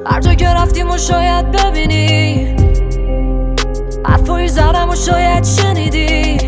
هر جا که رفتیم و شاید ببینی، حرفایی زدم و شاید شنیدی.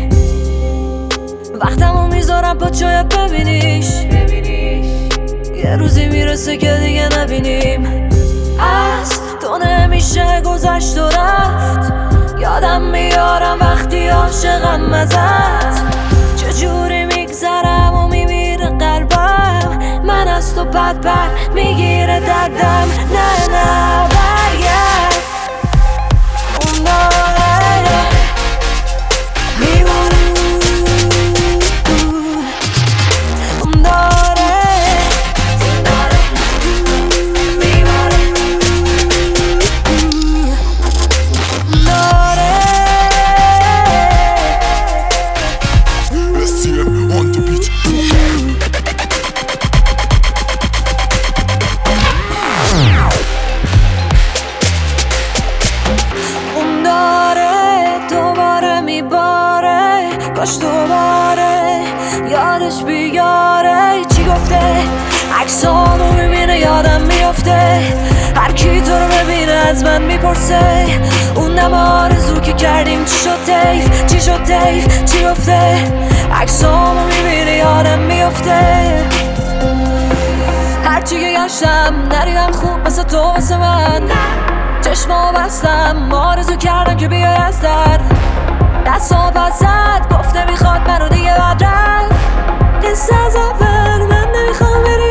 وقتمو میذارم پا شاید ببینیش. یه روزی میرسه که دیگه نبینیم. از تو نمیشه گذشت و رفت. یادم میارم وقتی عاشقم ازت. چجوری میگذرم و میمیره قلبم. من از تو پد میگیره دردم. نه نه برگرد اون داره میمونه. اون داره میمونه. SCM on the beat. اون داره دوباره میباره. کاش دوباره یادش بیاره. چی گفته؟ عکسامو میبینه یادم میافته. هر کی تو رو ببینه از من میپرسه اون نم آرزو که کردیم چی شد تیف؟ چی شد تیف؟ چی گفته؟ عکسامو میبینه یادم میافته. هرچی که گشتم ندیدم خوب مثل تو واسه من. چشمو بستم آرزو کردم که بیای از در. دستم زد گفته میخواد منو دیگه بد رفت. قصه از اول من نمیخوام بری